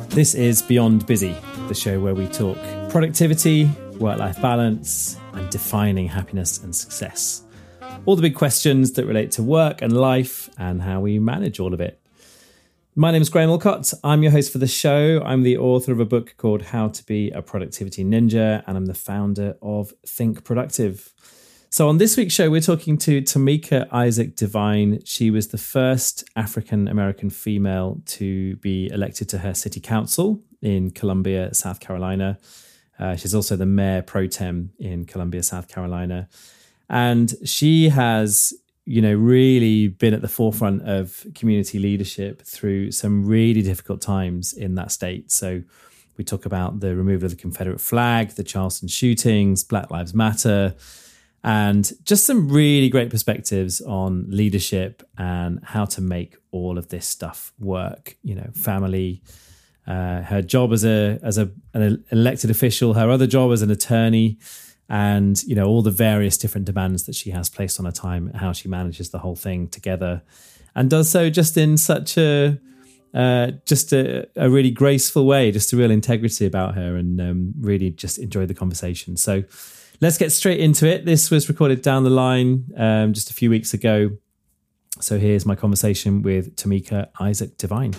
This is Beyond Busy, the show where we talk productivity, work-life balance, and defining happiness and success. All the big questions that relate to work and life and how we manage all of it. My name is Graham Alcott. I'm your host for the show. I'm the author of a book called How to Be a Productivity Ninja, and I'm the founder of Think Productive. So on this week's show, we're talking to Tamika Isaac Devine. She was the first African-American female to be elected to her city council in Columbia, South Carolina. She's also the mayor pro tem in Columbia, South Carolina. And she has, really been at the forefront of community leadership through some really difficult times in that state. So we talk about the removal of the Confederate flag, the Charleston shootings, Black Lives Matter, and just some really great perspectives on leadership and how to make all of this stuff work. Family, her job as an elected official, her other job as an attorney, and all the various different demands that she has placed on her time, how she manages the whole thing together, and does so just in such a really graceful way, just a real integrity about her, and really just enjoyed the conversation. So let's get straight into it. This was recorded down the line just a few weeks ago. So here's my conversation with Tamika Isaac Devine.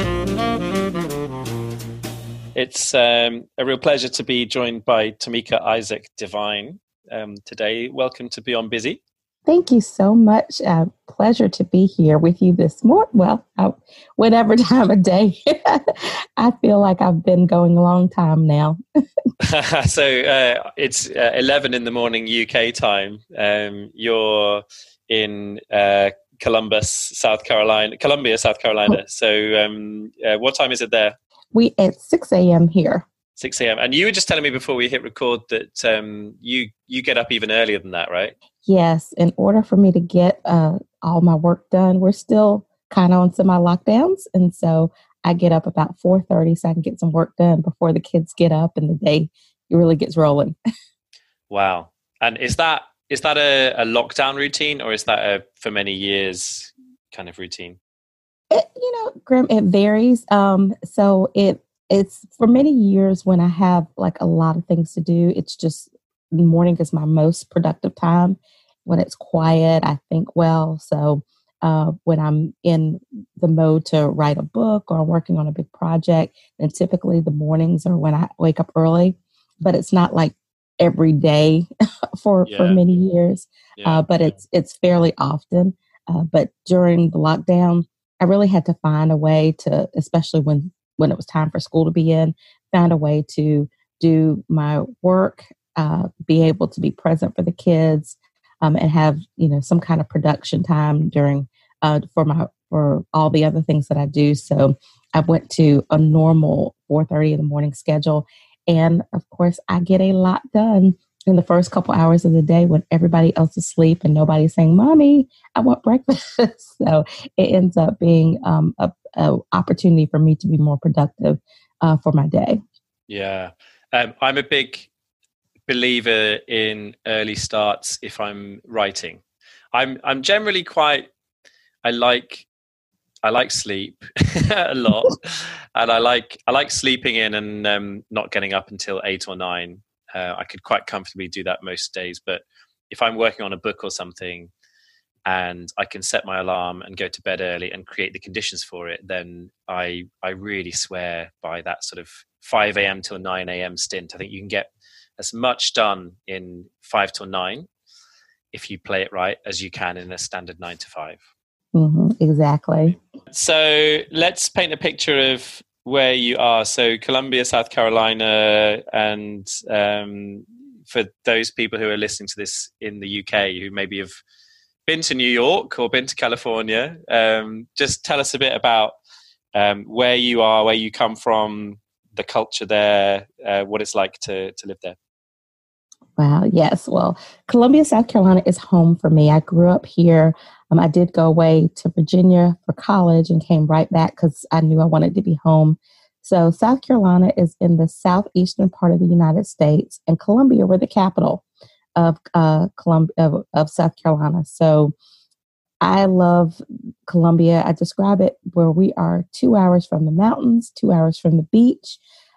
It's a real pleasure to be joined by Tamika Isaac Devine today. Welcome to Beyond Busy. Thank you so much. Pleasure to be here with you this morning. Well, whatever time of day. I feel like I've been going a long time now. So it's 11 in the morning UK time. You're in Columbia, South Carolina. So what time is it there? It's 6 a.m. here. 6 a.m. And you were just telling me before we hit record that you get up even earlier than that, right? Yes. In order for me to get all my work done, we're still kind of on semi-lockdowns. And so I get up about 4:30 so I can get some work done before the kids get up and the day really gets rolling. Wow. And is that a lockdown routine, or is that a for many years kind of routine? Graham, it varies. So it's for many years when I have like a lot of things to do. It's just the morning is my most productive time. When it's quiet, I think well. So when I'm in the mode to write a book or working on a big project, then typically the mornings are when I wake up early. But it's not like every day for many years. But it's fairly often. But during the lockdown, I really had to find a way to, especially when it was time for school to begin, find a way to do my work, be able to be present for the kids, and have some kind of production time during for all the other things that I do. So I went to a normal 4:30 in the morning schedule, and of course I get a lot done in the first couple hours of the day when everybody else is asleep and nobody's saying, "Mommy, I want breakfast." So it ends up being a opportunity for me to be more productive for my day. Yeah. I'm a big believer in early starts if I'm writing. I'm generally I like sleep a lot, and I like sleeping in and not getting up until 8 or 9. I could quite comfortably do that most days, but if I'm working on a book or something and I can set my alarm and go to bed early and create the conditions for it, then I really swear by that sort of 5 a.m. till 9 a.m. stint. I think you can get as much done in 5 till 9 if you play it right as you can in a standard 9 to 5. Mm-hmm, exactly. So let's paint a picture of where you are. So Columbia, South Carolina, and for those people who are listening to this in the UK who maybe have been to New York or been to California, just tell us a bit about where you are, where you come from, the culture there, what it's like to live there. Wow. Yes. Well, Columbia, South Carolina is home for me. I grew up here. I did go away to Virginia for college and came right back because I knew I wanted to be home. So South Carolina is in the southeastern part of the United States, and Columbia, we're the capital of South Carolina. So I love Columbia, I describe it where we are 2 hours from the mountains, 2 hours from the beach,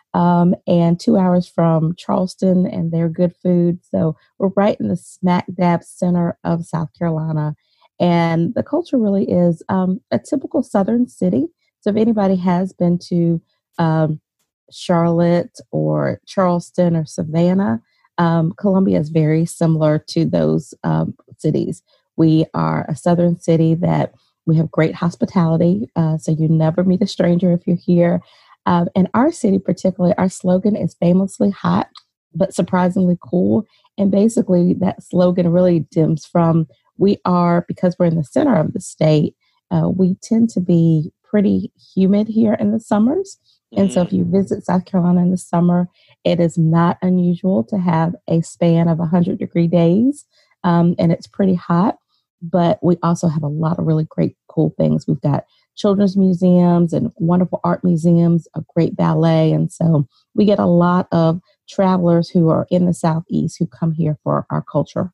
and 2 hours from Charleston and their good food. So we're right in the smack dab center of South Carolina. And the culture really is a typical Southern city. So if anybody has been to um, Charlotte or Charleston or Savannah, Columbia is very similar to those cities. We are a Southern city that we have great hospitality. So you never meet a stranger if you're here. And our city, particularly, our slogan is famously hot, but surprisingly cool. And basically, that slogan really stems from we are, because we're in the center of the state, we tend to be pretty humid here in the summers. And so if you visit South Carolina in the summer, it is not unusual to have a span of 100-degree days. And it's pretty hot. But we also have a lot of really great, cool things. We've got children's museums and wonderful art museums, a great ballet. And so we get a lot of travelers who are in the Southeast who come here for our culture.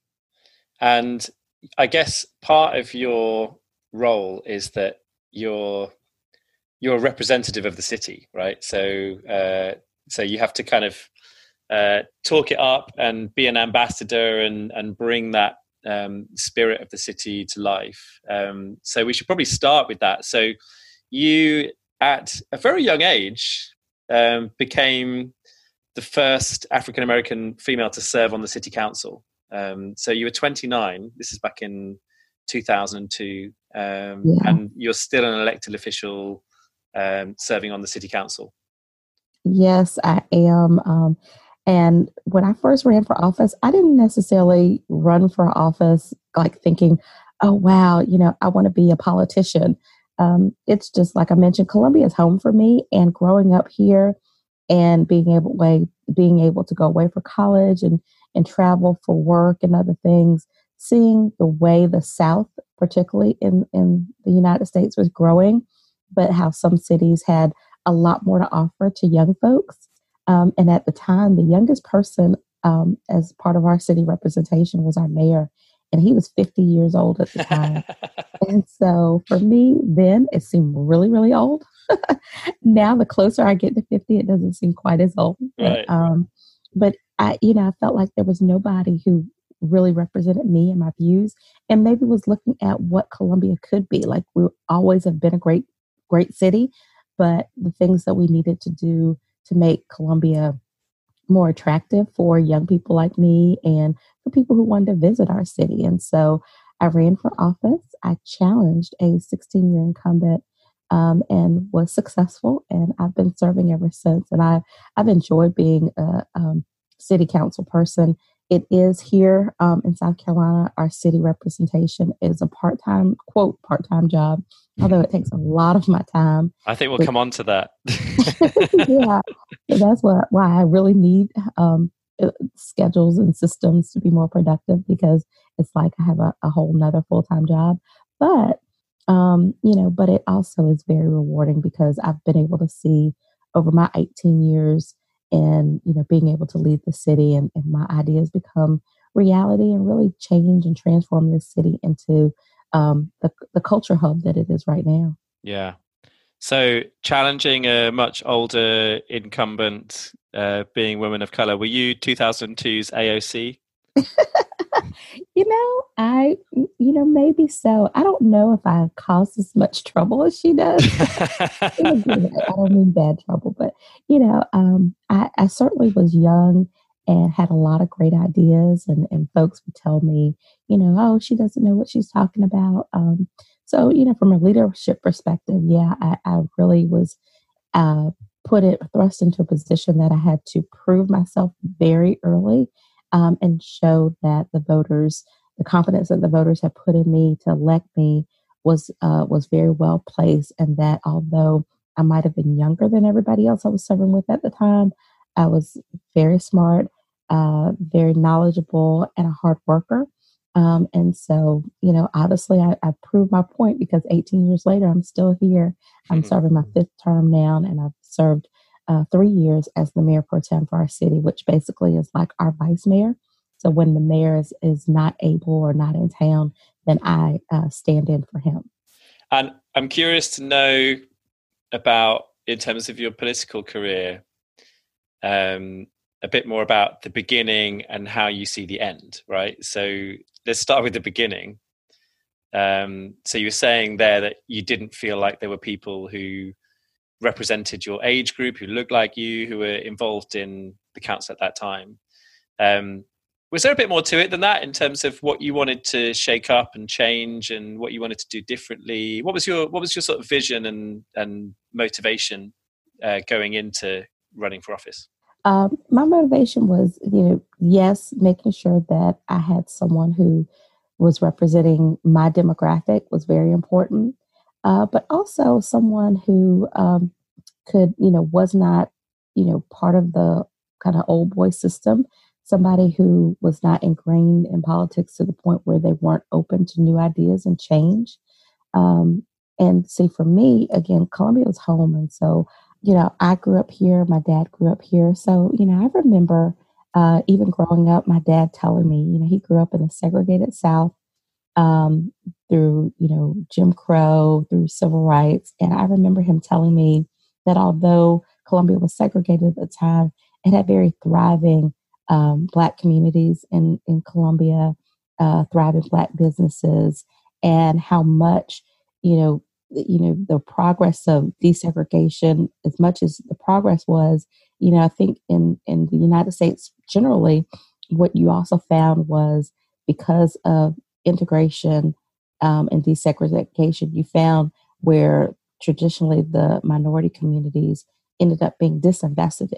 And I guess part of your role is that you're a representative of the city, right? So so you have to kind of talk it up and be an ambassador and bring that spirit of the city to life. So we should probably start with that. So you, at a very young age, became the first African-American female to serve on the city council. So you were 29. This is back in 2002. And you're still an elected official serving on the city council. Yes, I am. And when I first ran for office, I didn't necessarily run for office like thinking, oh, wow, I want to be a politician. It's just like I mentioned, Columbia is home for me. And growing up here and being able to go away for college and travel for work and other things, seeing the way the South, particularly in the United States, was growing, but how some cities had a lot more to offer to young folks. And at the time, the youngest person as part of our city representation was our mayor, and he was 50 years old at the time. And so for me, then it seemed really, really old. Now, the closer I get to 50, it doesn't seem quite as old. Right. But I felt like there was nobody who really represented me and my views, and maybe was looking at what Columbia could be. Like, we always have been a great, great city, but the things that we needed to do to make Columbia more attractive for young people like me and for people who wanted to visit our city. And so I ran for office. I challenged a 16-year incumbent and was successful. And I've been serving ever since. And I've enjoyed being a city council person. It is here in South Carolina. Our city representation is a part-time job, although it takes a lot of my time. I think we'll come on to that. Yeah, so that's why I really need schedules and systems to be more productive, because it's like I have a whole nother full-time job. But, but it also is very rewarding because I've been able to see over my 18 years and, being able to lead the city and my ideas become reality and really change and transform this city into the culture hub that it is right now. Yeah. So challenging a much older incumbent, being women of color. Were you 2002's AOC? Maybe so. I don't know if I caused as much trouble as she does. I don't mean bad trouble, but I certainly was young and had a lot of great ideas, and folks would tell me, oh, she doesn't know what she's talking about. So, from a leadership perspective, yeah, I really was thrust into a position that I had to prove myself very early, and show that the confidence that the voters had put in me to elect me was very well placed, and that although I might have been younger than everybody else I was serving with at the time, I was very smart, very knowledgeable, and a hard worker. And so, obviously I proved my point, because 18 years later, I'm still here. I'm serving my 5th term now, and I've served 3 years as the mayor pro tem for our city, which basically is like our vice mayor. So when the mayor is not able or not in town, then I stand in for him. And I'm curious to know about, in terms of your political career, a bit more about the beginning and how you see the end, right? So let's start with the beginning. So you were saying there that you didn't feel like there were people who represented your age group, who looked like you, who were involved in the council at that time. Was there a bit more to it than that in terms of what you wanted to shake up and change and what you wanted to do differently? What was your sort of vision and motivation going into running for office? My motivation was, yes, making sure that I had someone who was representing my demographic was very important, but also someone who could, was not, part of the kind of old boy system, somebody who was not ingrained in politics to the point where they weren't open to new ideas and change. And see, for me, again, Columbia was home. And so, I grew up here. My dad grew up here. So, I remember even growing up, my dad telling me, he grew up in the segregated South through, Jim Crow, through civil rights. And I remember him telling me that although Columbia was segregated at the time, it had very thriving Black communities in Columbia, thriving Black businesses, and how much, the progress of desegregation, as much as the progress was, I think in the United States generally, what you also found was because of integration and desegregation, you found where traditionally the minority communities ended up being disinvested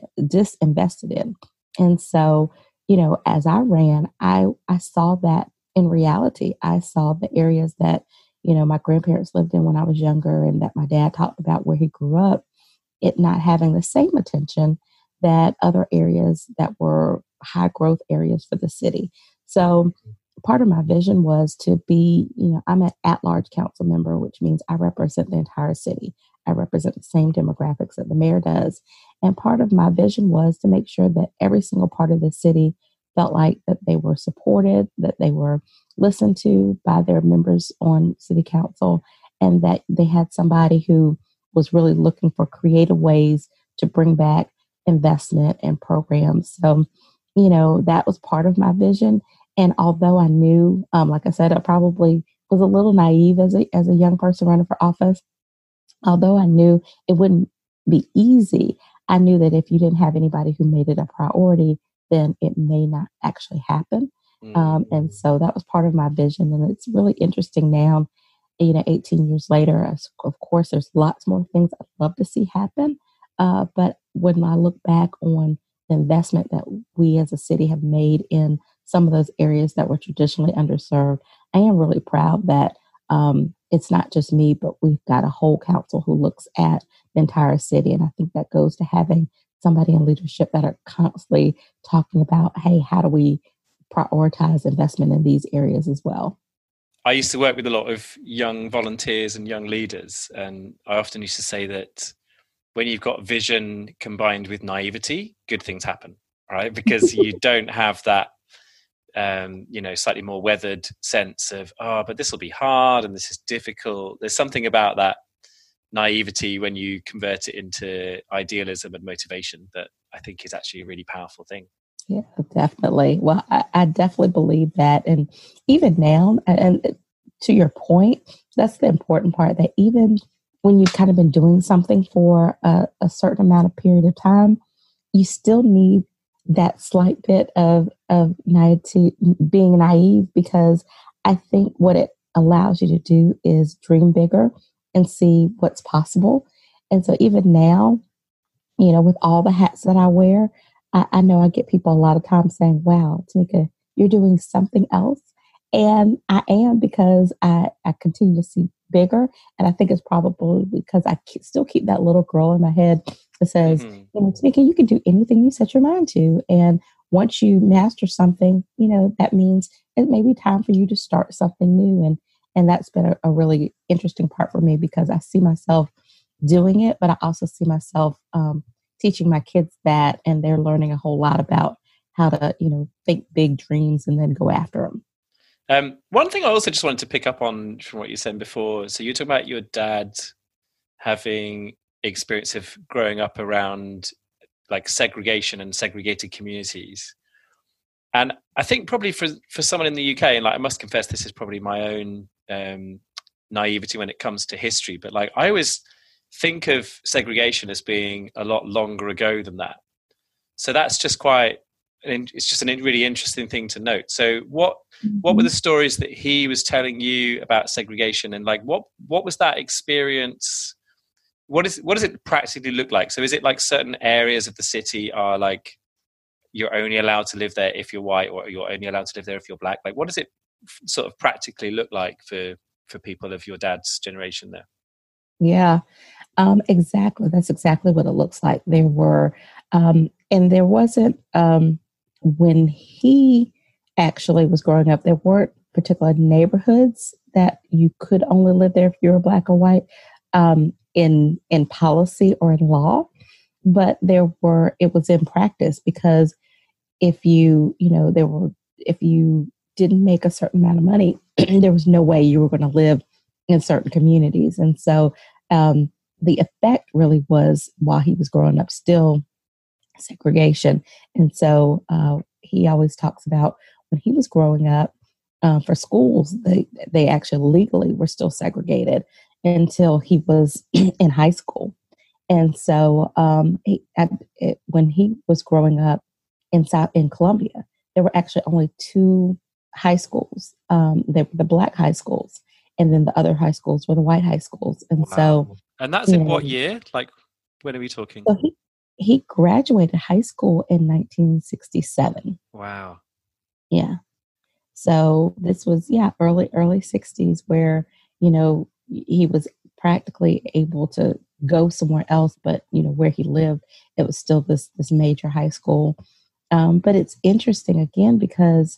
in. And so, as I ran, I saw that in reality. I saw the areas that, my grandparents lived in when I was younger and that my dad talked about where he grew up, it not having the same attention that other areas that were high growth areas for the city. So part of my vision was to be, I'm an at-large council member, which means I represent the entire city. I represent the same demographics that the mayor does. And part of my vision was to make sure that every single part of the city felt like that they were supported, that they were listened to by their members on city council, and that they had somebody who was really looking for creative ways to bring back investment and programs. So, that was part of my vision. And although I knew, like I said, I probably was a little naive as a young person running for office, although I knew it wouldn't be easy, I knew that if you didn't have anybody who made it a priority, then it may not actually happen. And so that was part of my vision. And it's really interesting now, 18 years later, of course, there's lots more things I'd love to see happen. But when I look back on the investment that we as a city have made in some of those areas that were traditionally underserved, I am really proud that it's not just me, but we've got a whole council who looks at the entire city. And I think that goes to having somebody in leadership that are constantly talking about, hey, how do we prioritize investment in these areas as well? I used to work with a lot of young volunteers and young leaders. And I often used to say that when you've got vision combined with naivety, good things happen, right? Because you don't have that slightly more weathered sense of, but this will be hard and this is difficult. There's something about that naivety when you convert it into idealism and motivation that I think is actually a really powerful thing. Yeah, definitely. Well, I definitely believe that. And even now, and to your point, that's the important part, that even when you've kind of been doing something for a certain amount of period of time, you still need that slight bit of naivety, being naive, because I think what it allows you to do is dream bigger and see what's possible. And so even now, with all the hats that I wear, I know I get people a lot of times saying, wow, Tamika, you're doing something else. And I am, because I continue to see bigger. And I think it's probably because I still keep that little girl in my head that says, Tamika, you can do anything you set your mind to. And once you master something, that means it may be time for you to start something new. And that's been a really interesting part for me, because I see myself doing it, but I also see myself teaching my kids that, and they're learning a whole lot about how to, think big dreams and then go after them. One thing I also just wanted to pick up on from what you said before. So you talk about your dad having experience of growing up around like segregation and segregated communities. And I think probably for someone in the UK, and like I must confess, this is probably my own naivety when it comes to history, but like I always think of segregation as being a lot longer ago than that. So that's just it's just a really interesting thing to note. So what were the stories that he was telling you about segregation, and like what was that experience? What does it practically look like? So is it like certain areas of the city are like you're only allowed to live there if you're white, or you're only allowed to live there if you're black? Like what does it sort of practically look like for people of your dad's generation there? Yeah, exactly. That's exactly what it looks like. There were, and there wasn't, when he actually was growing up, there weren't particular neighborhoods that you could only live there if you were black or white, in policy or in law, but it was in practice, because if if you didn't make a certain amount of money, there was no way you were going to live in certain communities. And so the effect really was, while he was growing up, still segregation. And so he always talks about when he was growing up, for schools, they actually legally were still segregated until he was in high school. And so when he was growing up in Columbia, there were actually only two high schools. They were the black high schools, and then the other high schools were the white high schools. And so, and that's in what year? Like, when are we talking? So he graduated high school in 1967. Wow. Yeah. So this was early 60s, where he was practically able to go somewhere else, but where he lived, it was still this major high school. But it's interesting again, because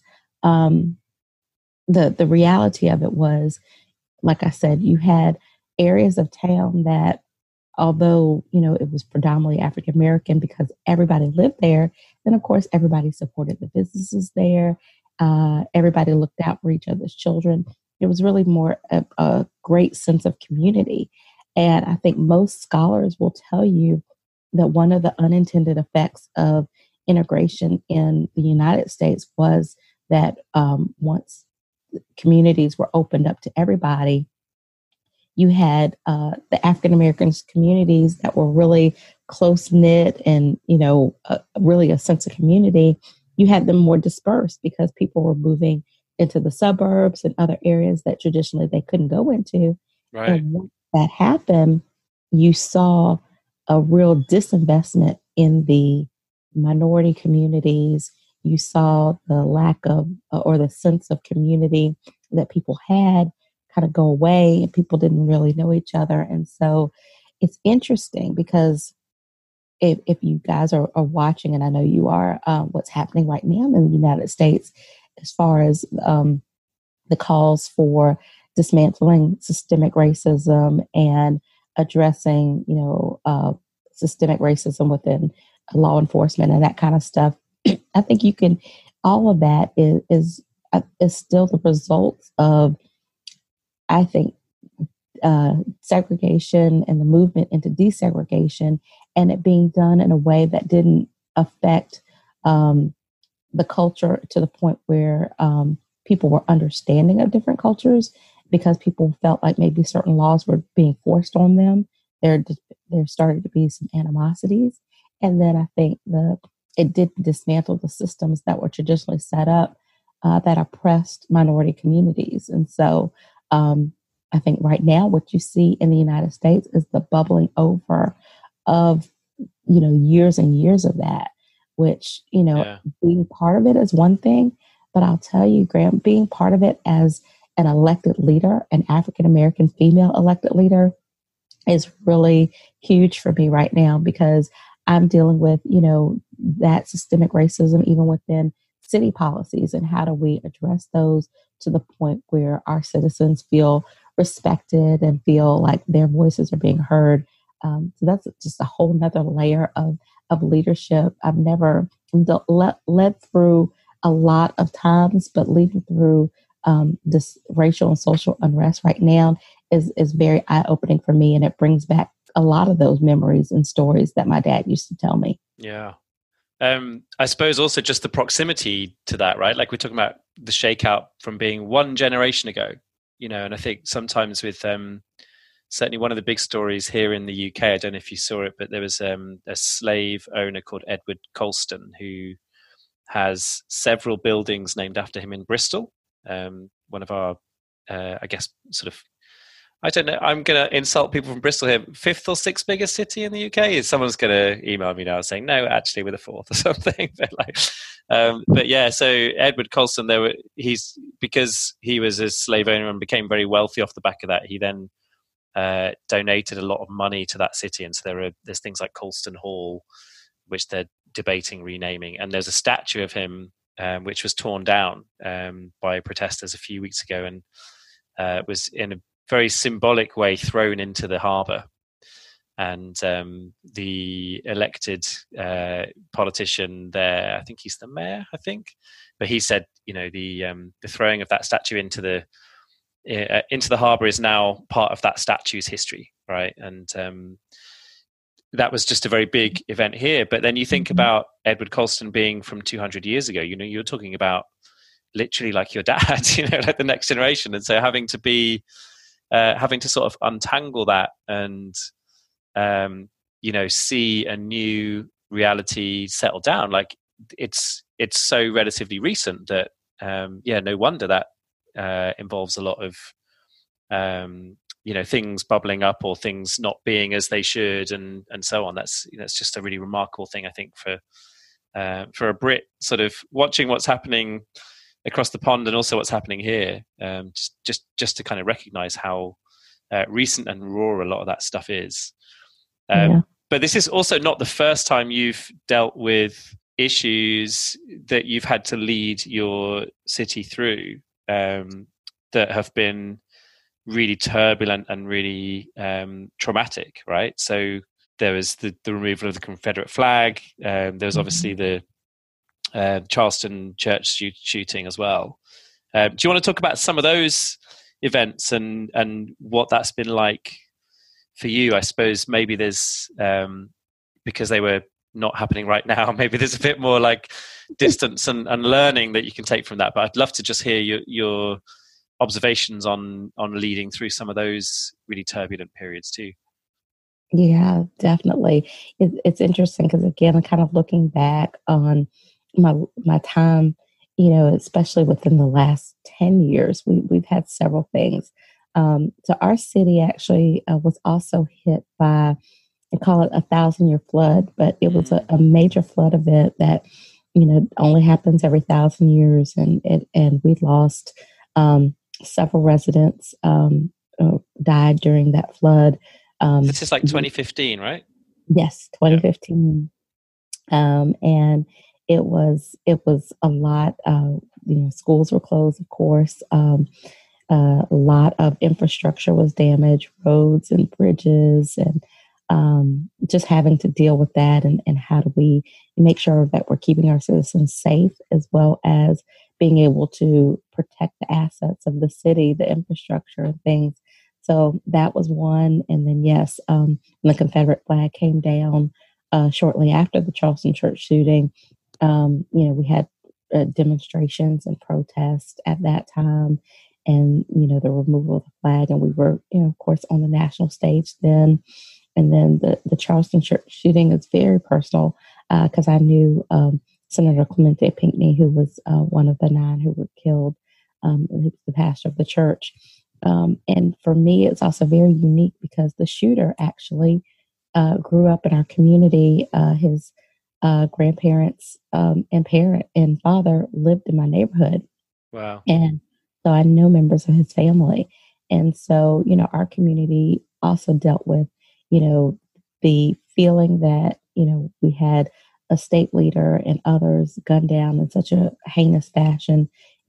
the reality of it was, like I said, you had areas of town that, although it was predominantly African American, because everybody lived there, then of course everybody supported the businesses there. Everybody looked out for each other's children. It was really more a great sense of community. And I think most scholars will tell you that one of the unintended effects of integration in the United States was that once communities were opened up to everybody, you had the African American communities that were really close knit and, really a sense of community. You had them more dispersed because people were moving into the suburbs and other areas that traditionally they couldn't go into. Right. And once that happened, you saw a real disinvestment in the minority communities. You saw the lack of, or the sense of community that people had, kind of go away, and people didn't really know each other. And so it's interesting, because if you guys are watching, and I know you are, what's happening right now in the United States, as far as the calls for dismantling systemic racism and addressing, systemic racism within law enforcement and that kind of stuff. I think all of that is still the results of, I think, segregation and the movement into desegregation, and it being done in a way that didn't affect the culture to the point where people were understanding of different cultures, because people felt like maybe certain laws were being forced on them. There started to be some animosities. And then I think it did dismantle the systems that were traditionally set up that oppressed minority communities. And so I think right now what you see in the United States is the bubbling over of, years and years of that, which, being part of it is one thing, but I'll tell you, Graham, being part of it as an elected leader, an African-American female elected leader, is really huge for me right now, because I'm dealing with, that systemic racism even within city policies, and how do we address those to the point where our citizens feel respected and feel like their voices are being heard. So that's just a whole nother layer of leadership. I've never led through a lot of times, but leading through this racial and social unrest right now is very eye opening for me, and it brings back a lot of those memories and stories that my dad used to tell me. Yeah. I suppose also just the proximity to that, right? Like we're talking about the shakeout from being one generation ago, and I think sometimes with certainly one of the big stories here in the UK, I don't know if you saw it, but there was a slave owner called Edward Colston who has several buildings named after him in Bristol. One of our, I guess, sort of, I don't know, I'm going to insult people from Bristol here. 5th or 6th biggest city in the UK? Someone's going to email me now saying, no, actually we're the 4th or something. But yeah, so Edward Colston, because he was a slave owner and became very wealthy off the back of that, he then donated a lot of money to that city. And so there's things like Colston Hall, which they're debating renaming. And there's a statue of him, which was torn down by protesters a few weeks ago and was in a very symbolic way thrown into the harbour. And the elected politician there, I think he's the mayor, but he said, the throwing of that statue into the harbour is now part of that statue's history, right? And that was just a very big event here. But then you think about Edward Colston being from 200 years ago, you're talking about literally like your dad, like the next generation. And so having to sort of untangle that and, see a new reality settle down. Like it's so relatively recent that, no wonder that involves a lot of, things bubbling up or things not being as they should and so on. That's just a really remarkable thing, I think, for a Brit sort of watching what's happening across the pond and also what's happening here, just to kind of recognize how recent and raw a lot of that stuff is. But this is also not the first time you've dealt with issues that you've had to lead your city through that have been really turbulent and really traumatic, right? So there was the removal of the Confederate flag. There was obviously the Charleston church shooting as well. Do you want to talk about some of those events and what that's been like for you? I suppose maybe there's because they were not happening right now, maybe there's a bit more like distance and learning that you can take from that. But I'd love to just hear your observations on leading through some of those really turbulent periods too. Yeah, definitely. It's interesting because, again, I'm kind of looking back on my time, especially within the last 10 years, we've had several things. So our city actually was also hit by, they call it a 1,000-year flood, but it was a major flood event that, only happens every 1,000 years. And we lost several residents died during that flood. This is like 2015, right? Yes, 2015. Yeah. And it was a lot. Schools were closed, of course. A lot of infrastructure was damaged, roads and bridges, and just having to deal with that. And how do we make sure that we're keeping our citizens safe, as well as being able to protect the assets of the city, the infrastructure and things. So that was one. And then, yes, the Confederate flag came down shortly after the Charleston church shooting. We had demonstrations and protests at that time, and, the removal of the flag. And we were, of course, on the national stage then. And then the Charleston church shooting is very personal because I knew Senator Clemente Pinckney, who was one of the 9 who were killed. He was the pastor of the church. And for me, it's also very unique because the shooter actually grew up in our community. His grandparents and parent and father lived in my neighborhood. Wow. And so I know members of his family. And so, our community also dealt with, the feeling that, we had a state leader and others gunned down in such a heinous fashion,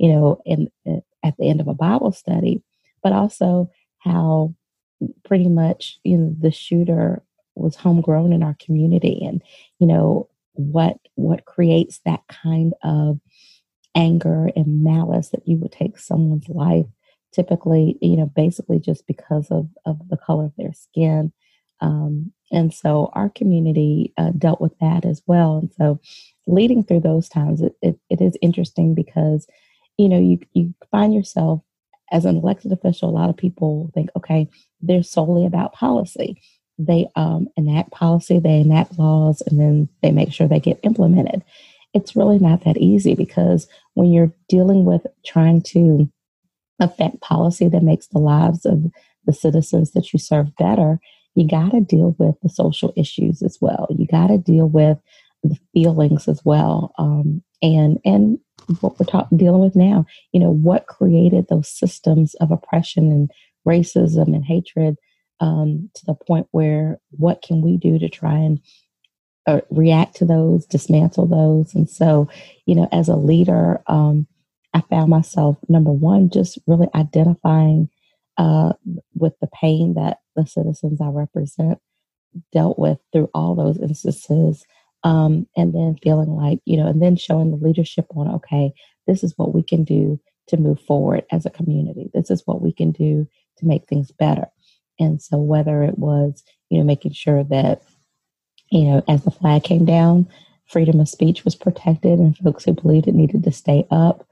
at the end of a Bible study, but also how pretty much, the shooter was homegrown in our community, and, what creates that kind of anger and malice that you would take someone's life, typically, basically just because of the color of their skin. And so our community dealt with that as well. And so leading through those times, it is interesting because, you find yourself as an elected official. A lot of people think, okay, they're solely about policy. They enact policy, they enact laws, and then they make sure they get implemented. It's really not that easy, because when you're dealing with trying to affect policy that makes the lives of the citizens that you serve better, you got to deal with the social issues as well. You got to deal with the feelings as well. And what we're dealing with now, what created those systems of oppression and racism and hatred, to the point where what can we do to try and react to those, dismantle those. And so, as a leader, I found myself, number one, just really identifying with the pain that the citizens I represent dealt with through all those instances. And then feeling like, and then showing the leadership on, okay, this is what we can do to move forward as a community. This is what we can do to make things better. And so whether it was, making sure that, as the flag came down, freedom of speech was protected and folks who believed it needed to stay up,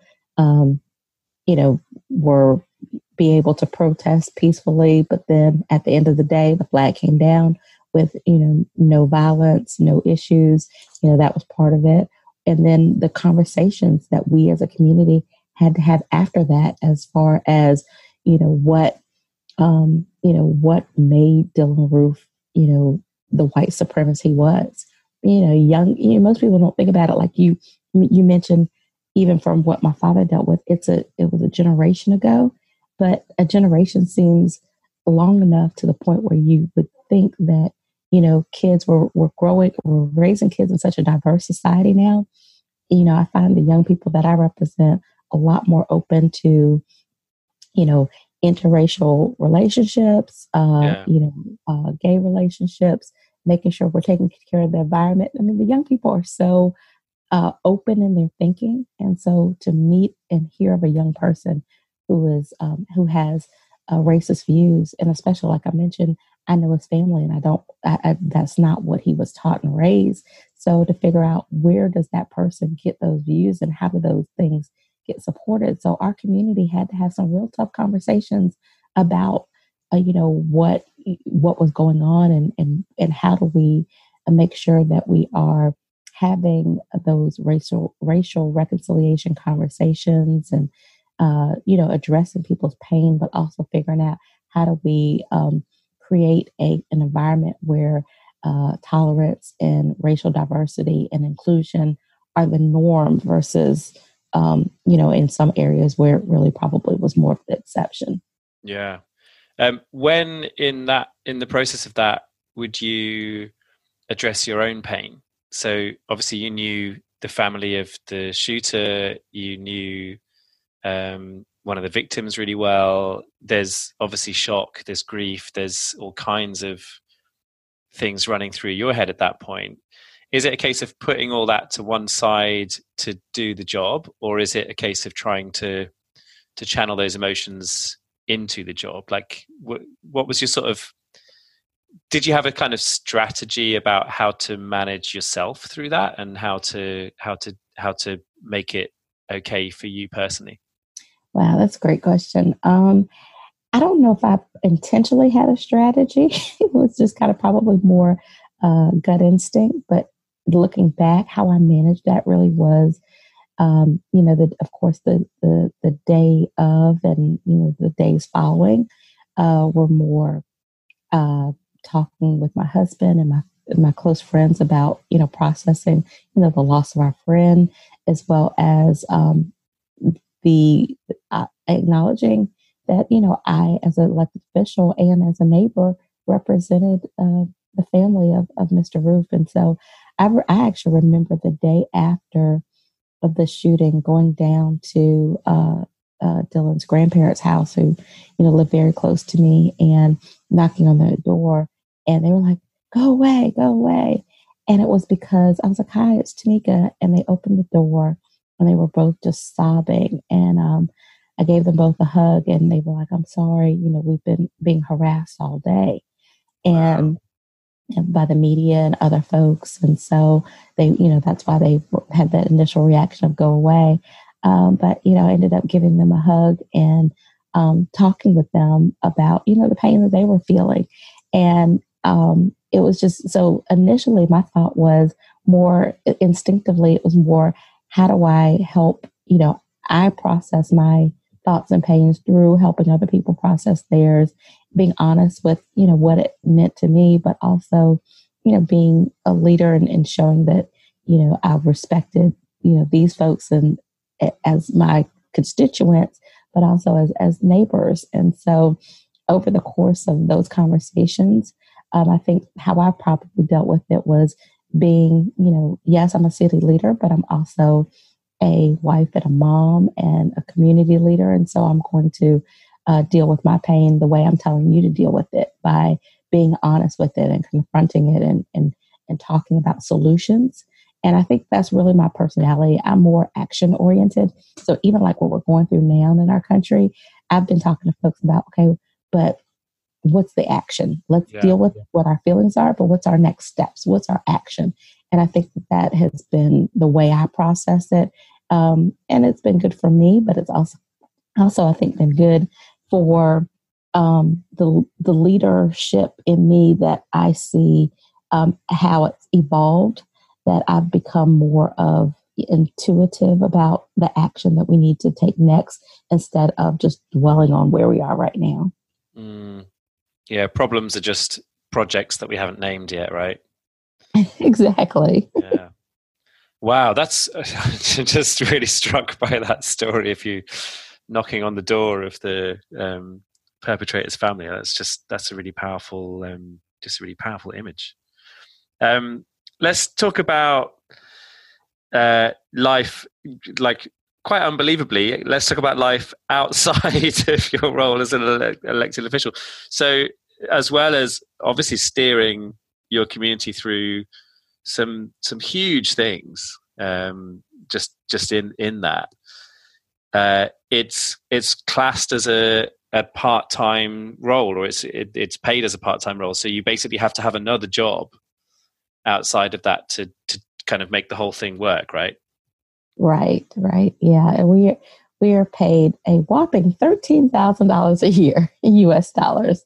were be able to protest peacefully. But then at the end of the day, the flag came down with, no violence, no issues. That was part of it. And then the conversations that we as a community had to have after that, as far as, what made Dylann Roof, the white supremacy was. Most people don't think about it like you mentioned, even from what my father dealt with. It was a generation ago, but a generation seems long enough to the point where you would think that, kids were raising kids in such a diverse society now. I find the young people that I represent a lot more open to, interracial relationships, gay relationships, making sure we're taking care of the environment. I mean, the young people are so open in their thinking. And so to meet and hear of a young person who has racist views, and especially, like I mentioned, I know his family, and that's not what he was taught and raised. So to figure out, where does that person get those views and how do those things get supported? So our community had to have some real tough conversations about, what was going on, and how do we make sure that we are having those racial reconciliation conversations, and addressing people's pain, but also figuring out how do we create an environment where tolerance and racial diversity and inclusion are the norm versus, in some areas where it really probably was more of the exception. Yeah. When in the process of that, would you address your own pain? So obviously you knew the family of the shooter, you knew one of the victims really well. There's obviously shock, there's grief, there's all kinds of things running through your head at that point. Is it a case of putting all that to one side to do the job, or is it a case of trying to channel those emotions into the job? Like, what was your sort of? Did you have a kind of strategy about how to manage yourself through that, and how to make it okay for you personally? Wow, that's a great question. I don't know if I intentionally had a strategy. It was just kind of probably more gut instinct. But looking back, how I managed that really was, of course, the day of, and the days following were more talking with my husband and my close friends about processing the loss of our friend, as well as the acknowledging that I, as an elected official and as a neighbor, represented the family of Mr. Roof. And so I actually remember the day after of the shooting, going down to Dylann's grandparents' house, who lived very close to me, and knocking on their door, and they were like, "Go away, go away." And it was because I was like, "Hi, it's Tamika," and they opened the door, and they were both just sobbing. And I gave them both a hug, and they were like, "I'm sorry, we've been being harassed all day." And by the media and other folks. And so that's why they had that initial reaction of go away. But, I ended up giving them a hug and talking with them about, the pain that they were feeling. And it was just, so initially my thought was more instinctively, it was more, how do I help, I process my thoughts and pains through helping other people process theirs, being honest with, what it meant to me, but also, being a leader and showing that, I respected, these folks and as my constituents, but also as neighbors. And so over the course of those conversations, I think how I probably dealt with it was being, yes, I'm a city leader, but I'm also a wife and a mom and a community leader. And so I'm going to deal with my pain the way I'm telling you to deal with it, by being honest with it and confronting it and talking about solutions. And I think that's really my personality. I'm more action oriented. So even like what we're going through now in our country, I've been talking to folks about, okay, but what's the action? Let's deal with what our feelings are, but what's our next steps? What's our action? And I think that has been the way I process it. And it's been good for me, but it's also I think been good for the leadership in me, that I see how it's evolved, that I've become more of intuitive about the action that we need to take next, instead of just dwelling on where we are right now. Yeah, problems are just projects that we haven't named yet, right? Exactly. Yeah. Wow, that's just really struck by that story of you knocking on the door of the perpetrator's family. That's a really powerful, just a really powerful image. Let's talk about life, like quite unbelievably. Let's talk about life outside of your role as an elected official. So, as well as obviously steering your community through some huge things, just in that, it's classed as a part-time role, or it's paid as a part-time role. So you basically have to have another job outside of that to kind of make the whole thing work, right? Right. Yeah, and we are paid a whopping $13,000 a year in U.S. dollars.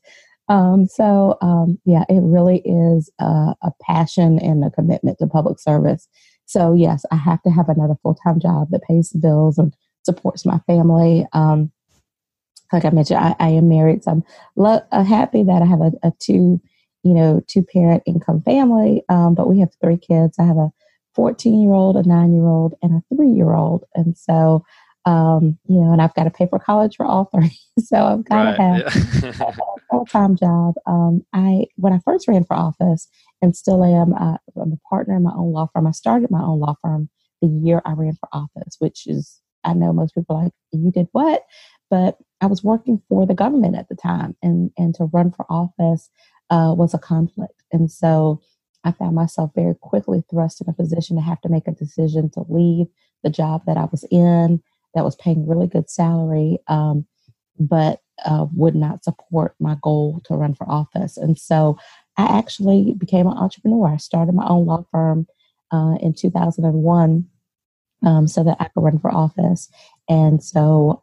It really is a passion and a commitment to public service. So yes, I have to have another full-time job that pays the bills and supports my family. Like I mentioned, I am married, so I'm happy that I have a two-parent income family. But we have 3 kids. I have a 14-year-old, a 9-year-old, and a 3-year-old. And so, and I've got to pay for college for all 3. So I've got to have a full-time job. When I first ran for office, and still am, I'm a partner in my own law firm. I started my own law firm the year I ran for office, which is, I know most people are like, you did what? But I was working for the government at the time, and to run for office was a conflict. And so I found myself very quickly thrust in a position to have to make a decision to leave the job that I was in, that was paying really good salary, but would not support my goal to run for office. And so I actually became an entrepreneur. I started my own law firm in 2001 so that I could run for office. And so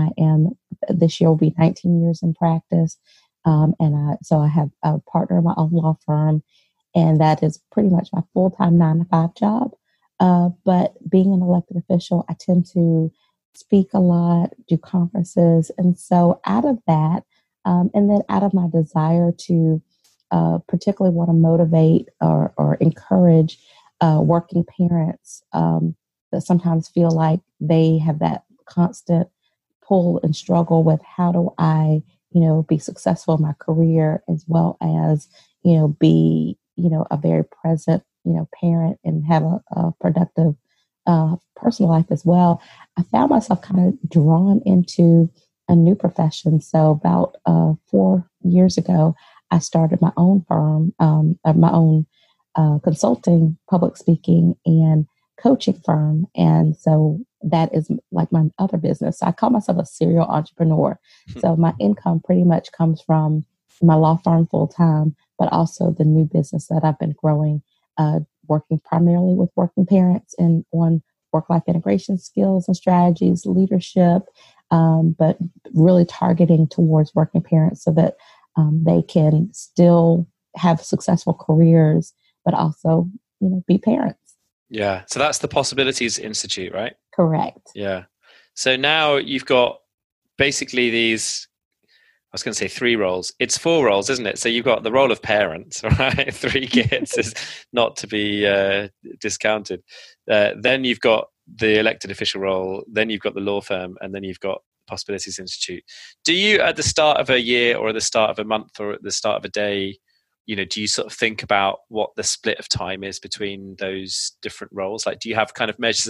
this year will be 19 years in practice. So I have a partner in my own law firm, and that is pretty much my full-time 9-to-5 job. But being an elected official, I tend to speak a lot, do conferences. And so out of that, and then out of my desire to particularly want to motivate or encourage working parents that sometimes feel like they have that constant pull and struggle with, how do I, be successful in my career, as well as, be, a very present, parent, and have a productive personal life as well. I found myself kind of drawn into a new profession. So about 4 years ago, I started my own firm, my own consulting, public speaking, and coaching firm. And so that is like my other business. So I call myself a serial entrepreneur. So my income pretty much comes from my law firm full time, but also the new business that I've been growing, working primarily with working parents and on work-life integration skills and strategies, leadership, but really targeting towards working parents so that they can still have successful careers, but also, be parents. Yeah. So that's the Possibilities Institute, right? Correct. Yeah. So now you've got basically these, I was going to say 3 roles. It's 4 roles, isn't it? So you've got the role of parents, right? 3 kids is not to be discounted. Then you've got the elected official role. Then you've got the law firm, and then you've got Possibilities Institute. Do you, at the start of a year or at the start of a month or at the start of a day, do you sort of think about what the split of time is between those different roles? Like, do you have kind of measures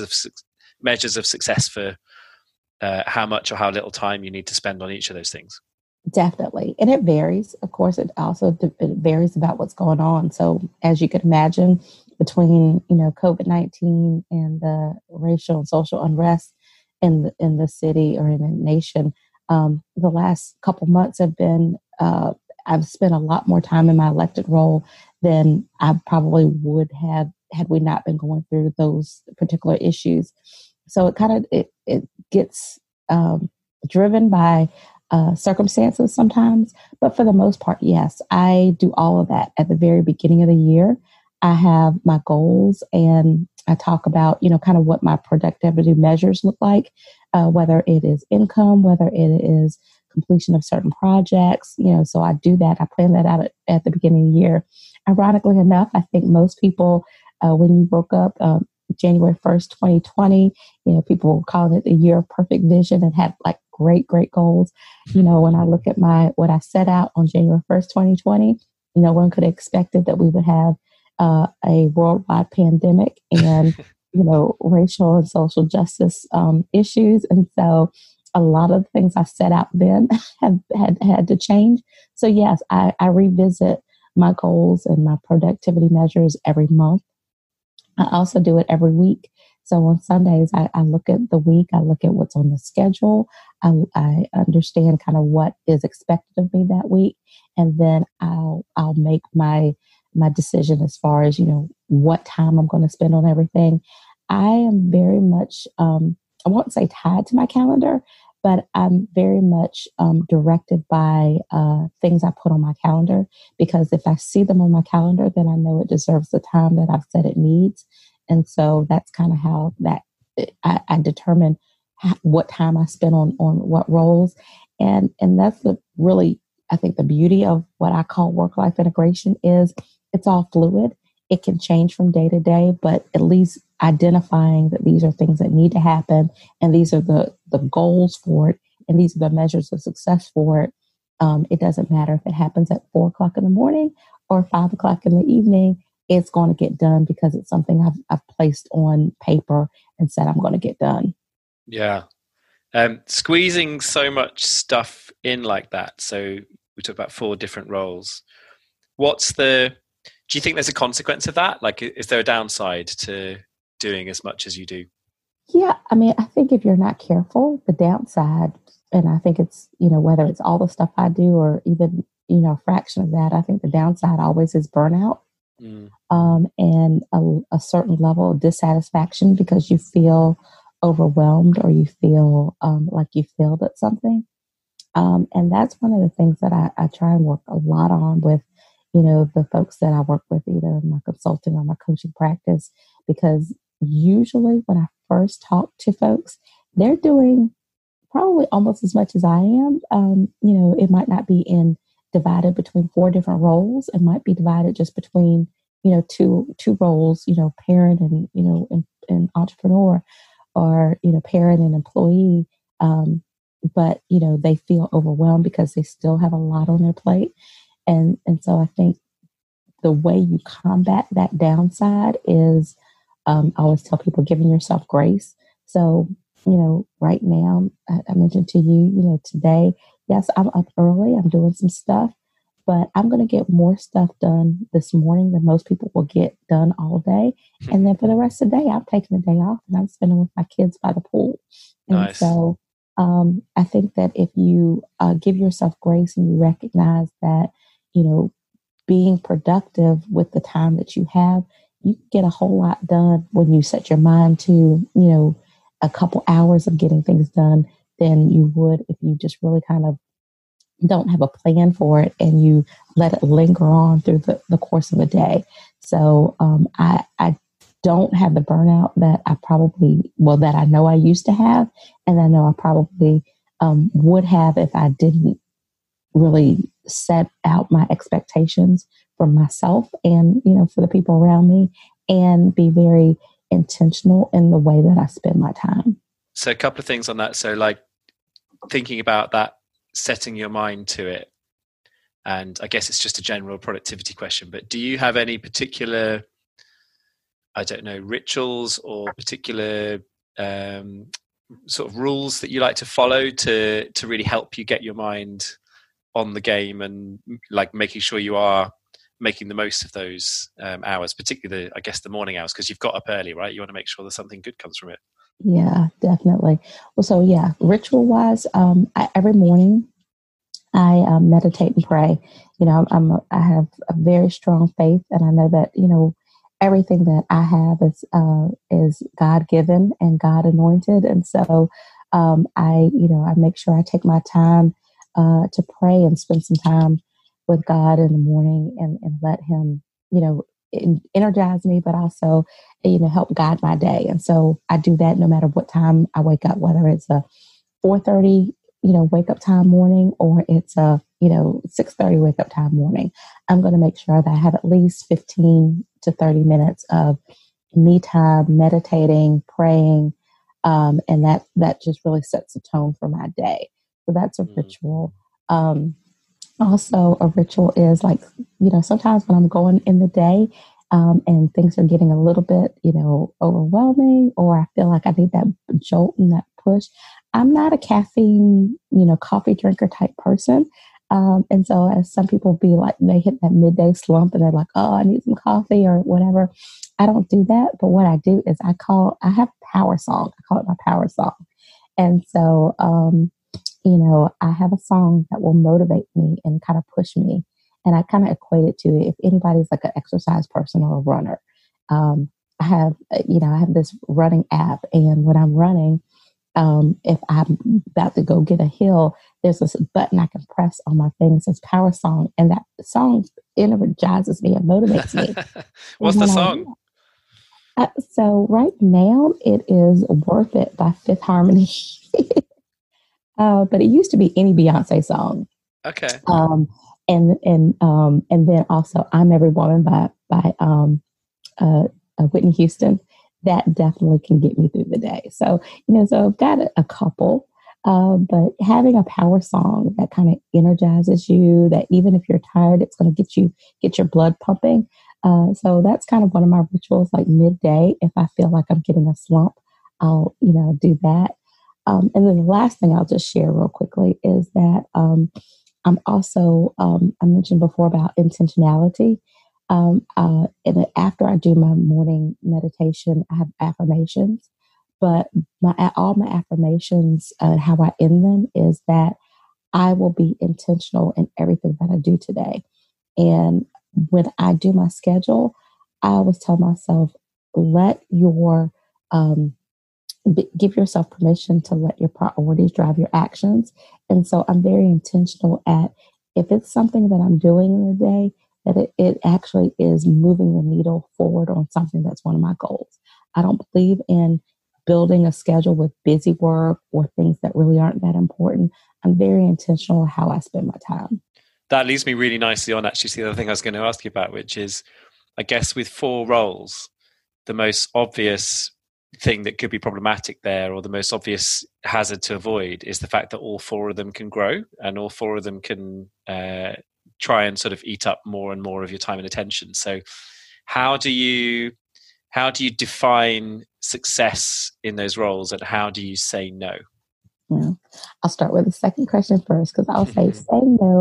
of success for how much or how little time you need to spend on each of those things? Definitely. And it varies. Of course, it varies about what's going on. So as you could imagine, between, COVID-19 and the racial and social unrest in the city or in the nation, the last couple months have been, I've spent a lot more time in my elected role than I probably would have had we not been going through those particular issues. So it gets driven by circumstances sometimes, but for the most part, yes, I do all of that at the very beginning of the year. I have my goals and I talk about, kind of what my productivity measures look like, whether it is income, whether it is completion of certain projects, so I do that. I plan that out at the beginning of the year. Ironically enough, I think most people, when you woke up January 1st, 2020, people were calling it the year of perfect vision and had like great goals. When I look at what I set out on January 1st, 2020, no one could have expected that we would have a worldwide pandemic and, racial and social justice issues. And so a lot of the things I set out then have had to change. So yes, I revisit my goals and my productivity measures every month. I also do it every week. So on Sundays, I look at the week, I look at what's on the schedule, I understand kind of what is expected of me that week, and then I'll make my decision as far as, what time I'm going to spend on everything. I am very much, I won't say tied to my calendar, but I'm very much directed by things I put on my calendar, because if I see them on my calendar, then I know it deserves the time that I've said it needs. And so that's kind of how I determine what time I spend on what roles. And that's really, I think, the beauty of what I call work-life integration is it's all fluid. It can change from day to day, but at least identifying that these are things that need to happen and these are the goals for it and these are the measures of success for it. It doesn't matter if it happens at 4:00 in the morning or 5:00 in the evening. It's going to get done because it's something I've placed on paper and said I'm going to get done. Yeah. Squeezing so much stuff in like that. So we talked about 4 different roles. Do you think there's a consequence of that? Like, is there a downside to doing as much as you do? Yeah. I mean, I think if you're not careful, the downside, and I think it's, whether it's all the stuff I do or even, a fraction of that, I think the downside always is burnout. And a certain level of dissatisfaction because you feel overwhelmed or you feel like you failed at something. And that's one of the things that I try and work a lot on with, the folks that I work with, either in my consulting or my coaching practice, because usually when I first talk to folks, they're doing probably almost as much as I am. It might not be divided between 4 different roles. It might be divided just between, two roles, parent and, and entrepreneur, or, parent and employee. But, they feel overwhelmed because they still have a lot on their plate. And so I think the way you combat that downside is, I always tell people, giving yourself grace. So, right now, I mentioned to you, today, yes, I'm up early, I'm doing some stuff, but I'm going to get more stuff done this morning than most people will get done all day. And then for the rest of the day, I'm taking the day off and I'm spending with my kids by the pool. And Nice. so I think that if you give yourself grace and you recognize that, being productive with the time that you have, you get a whole lot done when you set your mind to, a couple hours of getting things done than you would if you just really kind of don't have a plan for it and you let it linger on through the course of a day. So I don't have the burnout that that I know I used to have. And I know I probably would have if I didn't really set out my expectations for myself and, for the people around me, and be very intentional in the way that I spend my time. So a couple of things on that. So like thinking about that, setting your mind to it. And I guess it's just a general productivity question, but do you have any particular, I don't know, rituals or particular sort of rules that you like to follow to really help you get your mind on the game and like making sure you are making the most of those hours, particularly the morning hours, because you've got up early, right? You want to make sure that something good comes from it. Yeah, definitely. Well, so yeah, ritual wise, every morning I meditate and pray. I have a very strong faith, and I know that everything that I have is God given and God anointed, and so I make sure I take my time to pray and spend some time with God in the morning and let Him energize me, but also help guide my day. And so I do that no matter what time I wake up, whether it's a 4:30 wake up time morning or it's a 6:30 wake up time morning. I'm going to make sure that I have at least 15 to 30 minutes of me time, meditating, praying, and that just really sets the tone for my day. So that's a ritual. Also, a ritual is like, sometimes when I'm going in the day and things are getting a little bit, overwhelming, or I feel like I need that jolt and that push. I'm not a caffeine, coffee drinker type person. And so as some people be like, they hit that midday slump and they're like, oh, I need some coffee or whatever. I don't do that. But what I do is I have a power song. I call it my power song. And so, I have a song that will motivate me and kind of push me. And I kind of equate it to if anybody's like an exercise person or a runner. I have this running app, and when I'm running, if I'm about to go get a hill, there's this button I can press on my thing that says power song. And that song energizes me and motivates me. What's the song? So right now it is Worth It by Fifth Harmony. But it used to be any Beyonce song. Okay. And then also I'm Every Woman by Whitney Houston. That definitely can get me through the day. So, so I've got a couple, but having a power song that kind of energizes you, that even if you're tired, it's going to get your blood pumping. So that's kind of one of my rituals, like midday. If I feel like I'm getting a slump, I'll, do that. And then the last thing I'll just share real quickly is that I'm also, I mentioned before about intentionality. And after I do my morning meditation, I have affirmations. But all my affirmations, how I end them is that I will be intentional in everything that I do today. And when I do my schedule, I always tell myself, give yourself permission to let your priorities drive your actions. And so I'm very intentional at if it's something that I'm doing in the day, that it actually is moving the needle forward on something that's one of my goals. I don't believe in building a schedule with busy work or things that really aren't that important. I'm very intentional how I spend my time. That leads me really nicely on actually to the other thing I was going to ask you about, which is, I guess with 4 roles, the most obvious thing that could be problematic there, or the most obvious hazard to avoid, is the fact that all 4 of them can grow and all 4 of them can try and sort of eat up more and more of your time and attention. So how do you define success in those roles, and how do you say no? Well, I'll start with the second question first, because I'll say no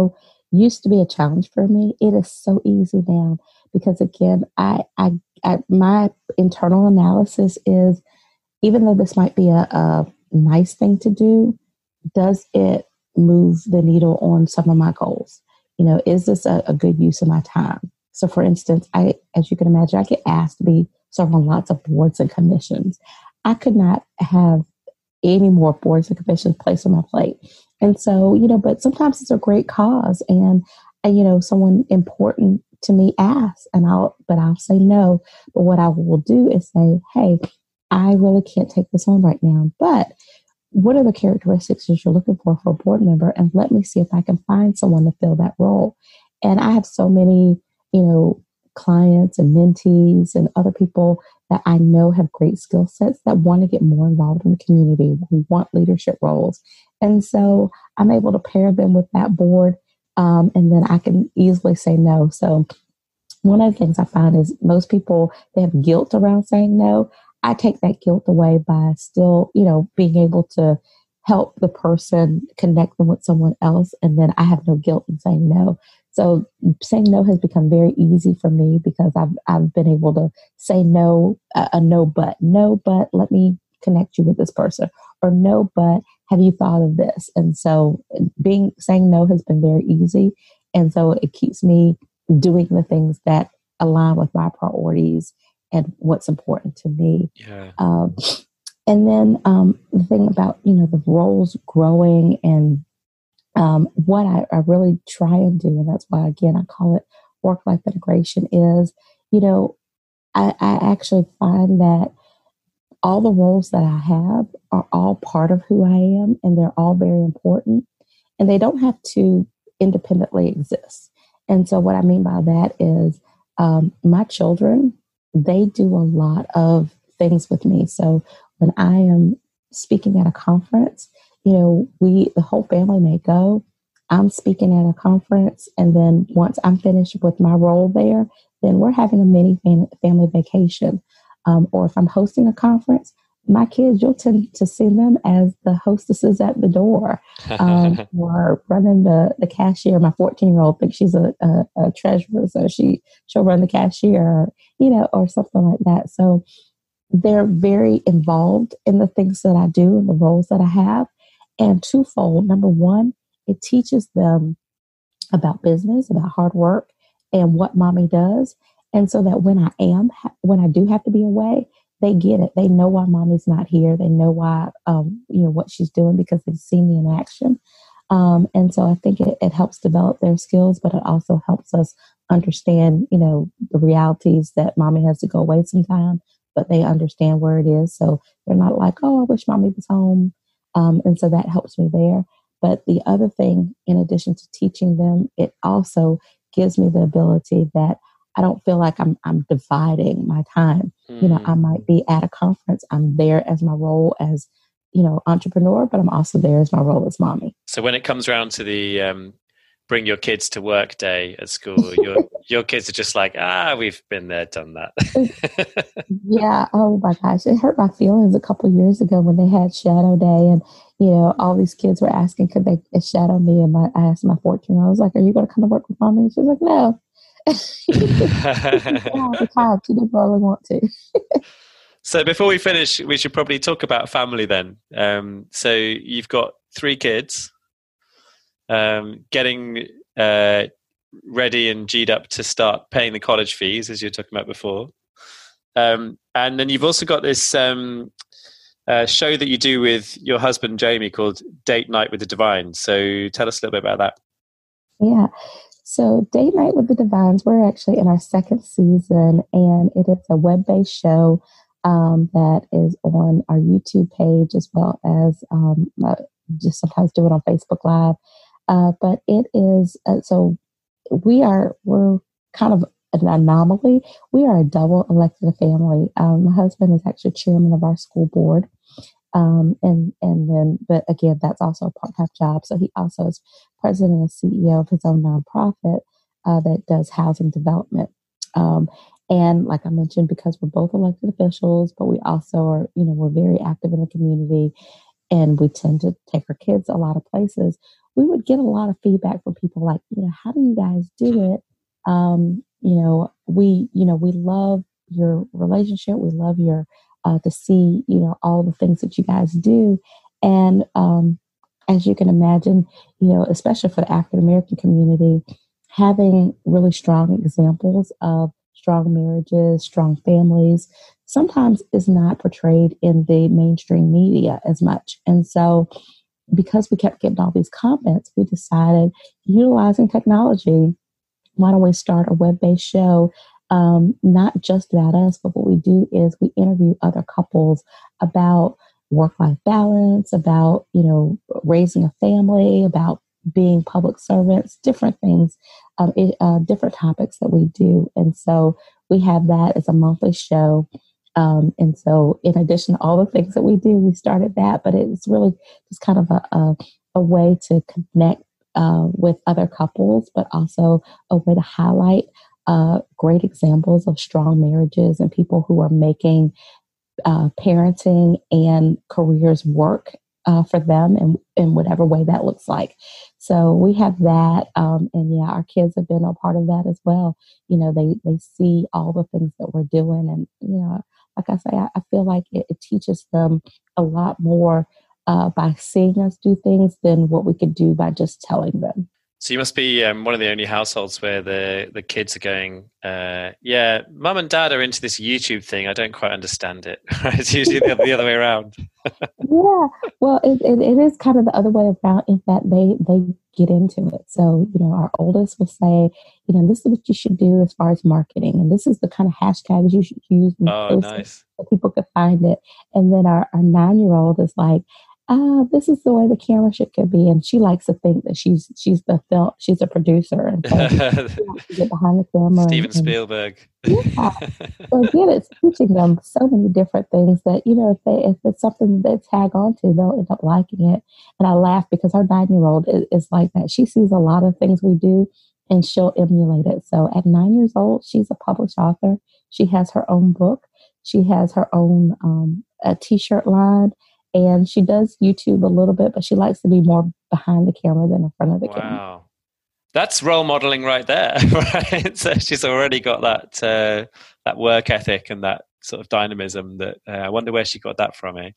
used to be a challenge for me. It is so easy now because again, I my internal analysis is, even though this might be a nice thing to do, does it move the needle on some of my goals? Is this a good use of my time? So for instance, as you can imagine, I get asked to be serve on lots of boards and commissions. I could not have any more boards and commissions placed on my plate. And so, but sometimes it's a great cause and someone important to me asks I'll say no. But what I will do is say, hey, I really can't take this on right now, but what are the characteristics that you're looking for a board member? And let me see if I can find someone to fill that role. And I have so many, clients and mentees and other people that I know have great skill sets that want to get more involved in the community, who want leadership roles. And so I'm able to pair them with that board. And then I can easily say no. So one of the things I find is most people, they have guilt around saying no. I take that guilt away by still, being able to help the person connect them with someone else. And then I have no guilt in saying no. So saying no has become very easy for me because I've been able to say no, no, but let me connect you with this person, or no, but have you thought of this? And so saying no has been very easy. And so it keeps me doing the things that align with my priorities and what's important to me. Yeah. And then the thing about, the roles growing and what I really try and do, and that's why, again, I call it work-life integration, is, I actually find that all the roles that I have are all part of who I am, and they're all very important, and they don't have to independently exist. And so what I mean by that is my children, they do a lot of things with me. So when I am speaking at a conference, the whole family may go. I'm speaking at a conference, and then once I'm finished with my role there, then we're having a mini family vacation. Or if I'm hosting a conference, my kids, you'll tend to see them as the hostesses at the door, or running the cashier. My 14-year-old thinks she's a treasurer, so she'll run the cashier, or something like that. So they're very involved in the things that I do and the roles that I have. And twofold. Number one, it teaches them about business, about hard work, and what mommy does. And so that when I do have to be away, they get it. They know why mommy's not here. They know why, what she's doing, because they've seen me in action. And so I think it helps develop their skills, but it also helps us understand, the realities that mommy has to go away sometime, but they understand where it is. So they're not like, oh, I wish mommy was home. And so that helps me there. But the other thing, in addition to teaching them, it also gives me the ability that I don't feel like I'm dividing my time. I might be at a conference. I'm there as my role as, entrepreneur, but I'm also there as my role as mommy. So when it comes around to the bring your kids to work day at school, your kids are just like, we've been there, done that. Yeah. Oh my gosh. It hurt my feelings a couple of years ago when they had shadow day, and, all these kids were asking, could they shadow me? And I asked my 14-year-old, I was like, are you going to come to work with mommy? And she was like, no. She didn't really want to. So before we finish, we should probably talk about family then. So you've got 3 kids, getting ready and G'd up to start paying the college fees, as you were talking about before. And then you've also got this show that you do with your husband, Jamie, called Date Night with the Divines. So tell us a little bit about that. Yeah. So Date Night with the Divines, we're actually in our 2nd season, and it is a web-based show that is on our YouTube page, as well as just sometimes do it on Facebook Live. But it is, so we're kind of an anomaly. We are a double elected family. My husband is actually chairman of our school board. But again, that's also a part-time job. So he also is president and CEO of his own nonprofit that does housing development. And like I mentioned, because we're both elected officials, but we also are, we're very active in the community, and we tend to take our kids a lot of places. we would get a lot of feedback from people like, how do you guys do it? We love your relationship. We love your, to see, all the things that you guys do. And, as you can imagine, especially for the African American community, having really strong examples of strong marriages, strong families, sometimes is not portrayed in the mainstream media as much. And so, because we kept getting all these comments, we decided, utilizing technology, why don't we start a web-based show, not just about us, but what we do is we interview other couples about work-life balance, about, raising a family, about being public servants, different things, different topics that we do. And so we have that as a monthly show. And so in addition to all the things that we do, we started that, but it's really just kind of a way to connect with other couples, but also a way to highlight great examples of strong marriages and people who are making parenting and careers work for them in whatever way that looks like. So we have that. And yeah, our kids have been a part of that as well. They see all the things that we're doing. And, like I say, I feel like it teaches them a lot more by seeing us do things than what we could do by just telling them. So you must be one of the only households where the kids are going, yeah, mum and dad are into this YouTube thing. I don't quite understand it. It's usually the other way around. Yeah, well, it is kind of the other way around in that they get into it. So, our oldest will say, this is what you should do as far as marketing. And this is the kind of hashtags you should use. Oh, nice. So people could find it. And then our 9-year-old is like, this is the way the camera should be, and she likes to think that she's a producer, and so get behind the camera. Steven Spielberg. Yeah, so again, it's teaching them so many different things that if it's something they tag onto, they'll end up liking it. And I laugh because our 9-year-old is like that. She sees a lot of things we do, and she'll emulate it. So at 9 years old, she's a published author. She has her own book. She has her own a T-shirt line. And she does YouTube a little bit, but she likes to be more behind the camera than in front of the camera. Wow. That's role modeling right there, right? So she's already got that work ethic and that sort of dynamism that I wonder where she got that from, eh?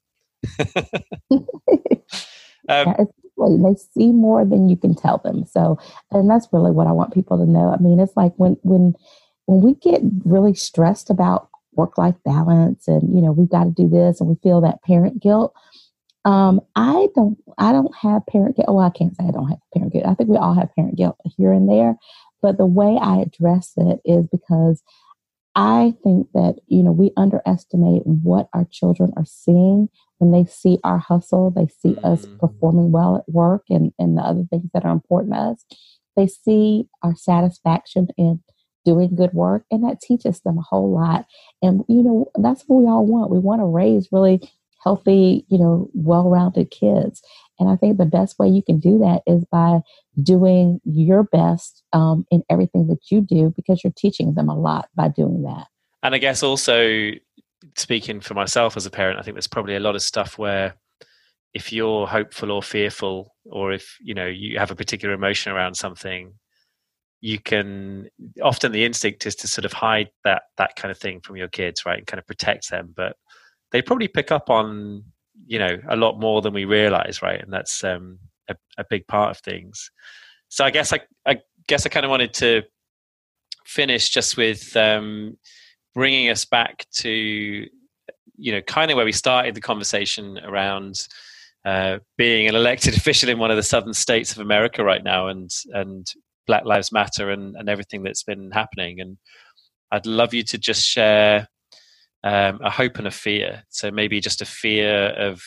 They see more than you can tell them. So, and that's really what I want people to know. I mean, it's like when we get really stressed about work-life balance and, we've got to do this and we feel that parent guilt. I don't have parent guilt. Well, I can't say I don't have parent guilt. I think we all have parent guilt here and there. But the way I address it is because I think that, we underestimate what our children are seeing when they see our hustle. They see us performing well at work and the other things that are important to us. They see our satisfaction in doing good work, and that teaches them a whole lot. And, that's what we all want. We want to raise really healthy, well-rounded kids. And I think the best way you can do that is by doing your best in everything that you do, because you're teaching them a lot by doing that. And I guess also, speaking for myself as a parent, I think there's probably a lot of stuff where if you're hopeful or fearful, or if, you have a particular emotion around something, you can often, the instinct is to sort of hide that kind of thing from your kids, right? And kind of protect them, but they probably pick up on, a lot more than we realize, right? And that's a big part of things. So I guess I kind of wanted to finish just with bringing us back to, kind of where we started the conversation around being an elected official in one of the southern states of America right now, and Black Lives Matter and everything that's been happening. And I'd love you to just share a hope and a fear. So maybe just a fear of,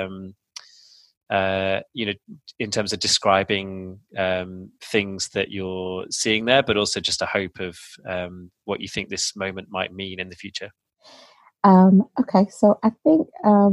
in terms of describing things that you're seeing there, but also just a hope of what you think this moment might mean in the future. Okay, so I think,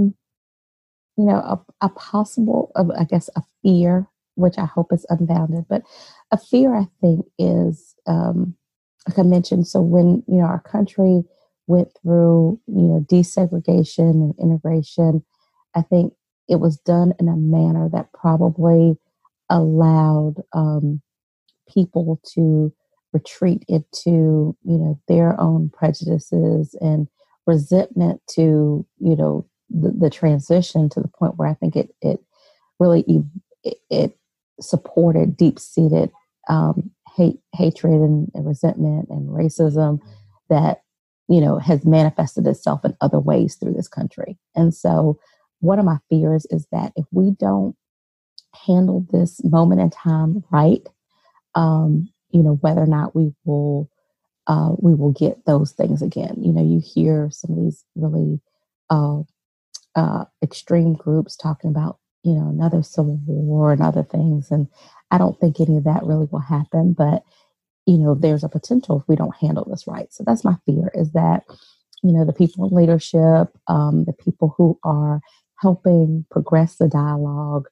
a possible, I guess, a fear, which I hope is unbounded, but a fear, I think, is, like I mentioned, so when, our country went through, desegregation and integration, I think it was done in a manner that probably allowed people to retreat into, their own prejudices and resentment to, the transition, to the point where I think it really it supported deep-seated hatred and resentment and racism that has manifested itself in other ways through this country. And so one of my fears is that if we don't handle this moment in time right, whether or not we will get those things again. You hear some of these really extreme groups talking about another civil war and other things, and I don't think any of that really will happen. But there's a potential if we don't handle this right. So that's my fear, is that the people in leadership, the people who are helping progress the dialogue,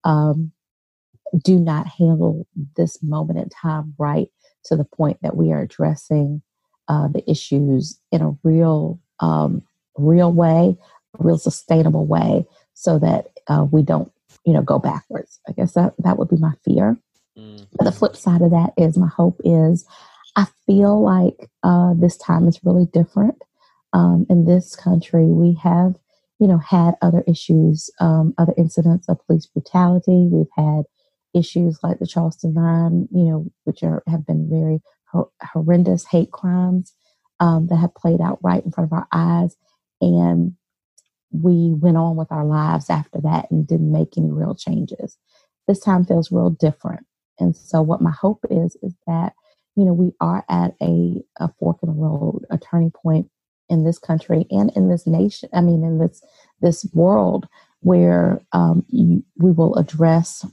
do not handle this moment in time right, to the point that we are addressing the issues in a real way, a real sustainable way, so that we don't, go backwards. I guess that would be my fear. But the flip side of that is my hope is I feel like this time is really different. In this country, we have, had other issues, other incidents of police brutality. We've had issues like the Charleston 9, which have been very horrendous hate crimes that have played out right in front of our eyes. And we went on with our lives after that and didn't make any real changes. This time feels real different. And so what my hope is that, we are at a fork in the road, a turning point in this country and in this nation. I mean, in this world, where we will address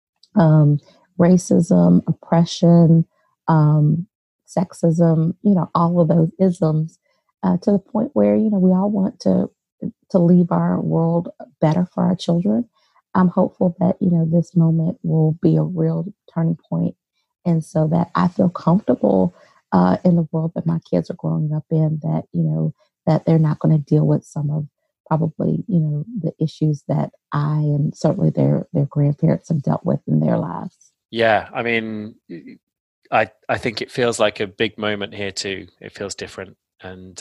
racism, oppression, sexism, all of those isms, to the point where, we all want to leave our world better for our children. I'm hopeful that, this moment will be a real turning point. And so that I feel comfortable in the world that my kids are growing up in, that, that they're not going to deal with some of probably, the issues that I and certainly their grandparents have dealt with in their lives. Yeah. I mean, I think it feels like a big moment here too. It feels different. And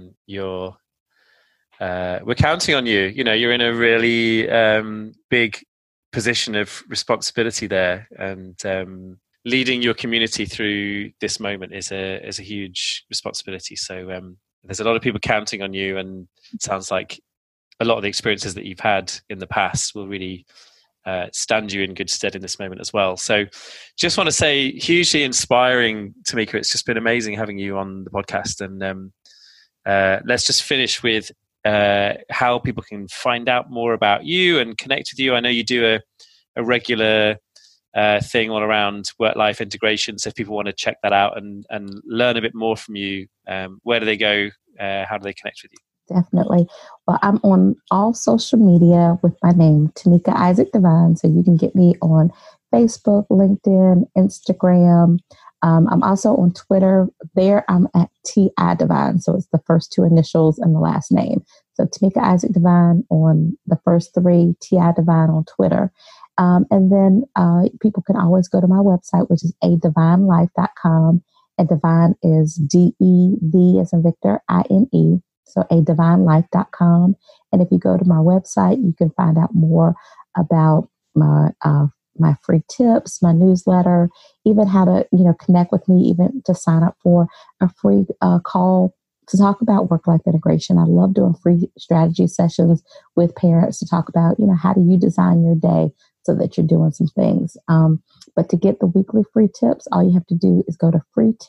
we're counting on you. You're in a really big position of responsibility there, and leading your community through this moment is a huge responsibility. So there's a lot of people counting on you, and it sounds like a lot of the experiences that you've had in the past will really stand you in good stead in this moment as well. So just want to say, hugely inspiring, Tamika. It's just been amazing having you on the podcast. And let's just finish with how people can find out more about you and connect with you. I know you do a regular thing all around work-life integration. So if people want to check that out and learn a bit more from you, where do they go? How do they connect with you? Definitely. Well, I'm on all social media with my name, Tamika Isaac Devine. So you can get me on Facebook, LinkedIn, Instagram. I'm also on Twitter. There I'm at T.I. Devine. So it's the first two initials and the last name. So Tamika Isaac Devine on the first three, T.I. Devine on Twitter. And then people can always go to my website, which is adivinelife.com. And Devine is DEV as in Victor, INE. So adivinelife.com. And if you go to my website, you can find out more about my free tips, my newsletter, even how to, connect with me, even to sign up for a free call to talk about work-life integration. I love doing free strategy sessions with parents to talk about, how do you design your day so that you're doing some things. But to get the weekly free tips, all you have to do is go to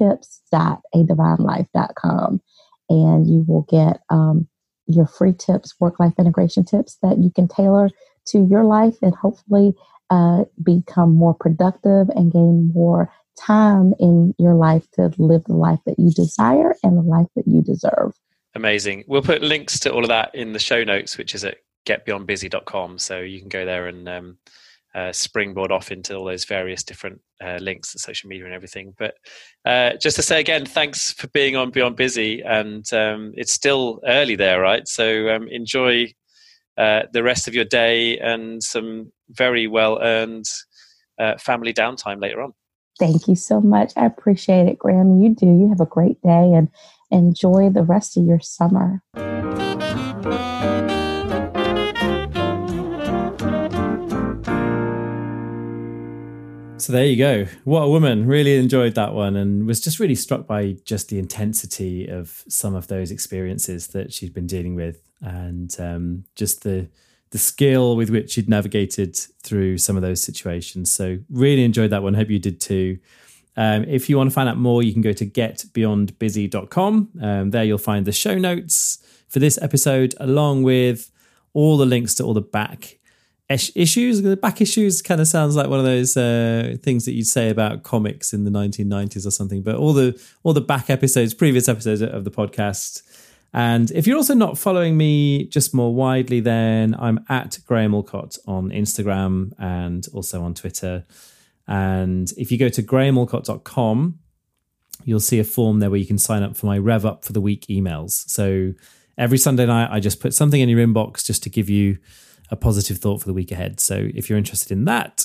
freetips.adivinelife.com. And you will get your free tips, work-life integration tips that you can tailor to your life and hopefully become more productive and gain more time in your life to live the life that you desire and the life that you deserve. Amazing. We'll put links to all of that in the show notes, which is at getbeyondbusy.com. So you can go there and springboard off into all those various different links and social media and everything. But just to say again, thanks for being on Beyond Busy. And it's still early there, right? So enjoy the rest of your day and some very well-earned family downtime later on. Thank you so much. I appreciate it, Graham. You do. You have a great day and enjoy the rest of your summer. So there you go. What a woman. Really enjoyed that one and was just really struck by just the intensity of some of those experiences that she'd been dealing with and just the skill with which she'd navigated through some of those situations. So really enjoyed that one. Hope you did too. If you want to find out more, you can go to getbeyondbusy.com. There you'll find the show notes for this episode, along with all the links to all the back issues. The back issues kind of sounds like one of those things that you'd say about comics in the 1990s or something, but all the back episodes, previous episodes of the podcast. And if you're also not following me just more widely, then I'm at Graham Allcott on Instagram and also on Twitter. And if you go to grahamallcott.com, you'll see a form there where you can sign up for my Rev Up for the Week emails. So every Sunday night, I just put something in your inbox just to give you a positive thought for the week ahead. So if you're interested in that,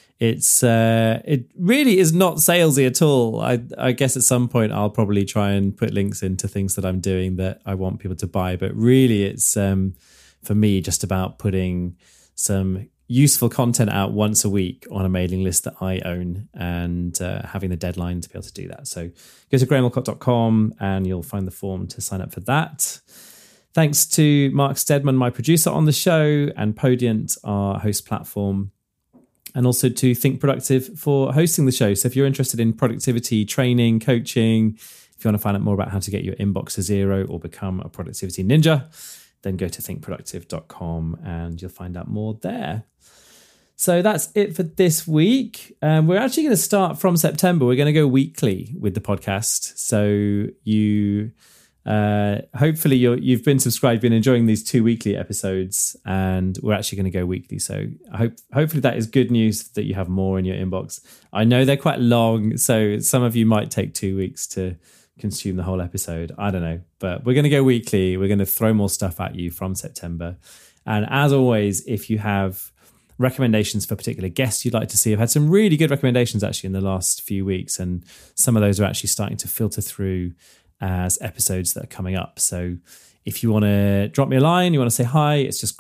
it really is not salesy at all. I guess at some point I'll probably try and put links into things that I'm doing that I want people to buy. But really it's for me just about putting some useful content out once a week on a mailing list that I own and having the deadline to be able to do that. So go to grahamallcott.com and you'll find the form to sign up for that. Thanks to Mark Stedman, my producer on the show, and Podient, our host platform, and also to Think Productive for hosting the show. So if you're interested in productivity training, coaching, if you want to find out more about how to get your inbox to zero or become a productivity ninja, then go to thinkproductive.com and you'll find out more there. So that's it for this week. We're actually going to start from September. We're going to go weekly with the podcast. So you... hopefully you've been subscribed, been enjoying these 2 weekly episodes, and we're actually going to go weekly. So hopefully that is good news that you have more in your inbox. I know they're quite long, so some of you might take 2 weeks to consume the whole episode. I don't know, but we're going to go weekly. We're going to throw more stuff at you from September. And as always, if you have recommendations for particular guests you'd like to see, I've had some really good recommendations actually in the last few weeks, and some of those are actually starting to filter through as episodes that are coming up. So if you want to drop me a line, you want to say hi, it's just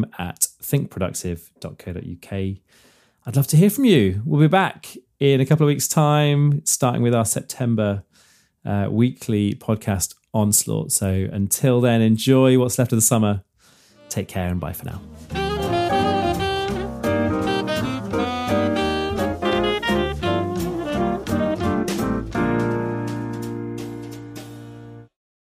graham@thinkproductive.co.uk. I'd love to hear from you. We'll be back in a couple of weeks' time, starting with our September weekly podcast onslaught. So until then, enjoy what's left of the summer. Take care and bye for now.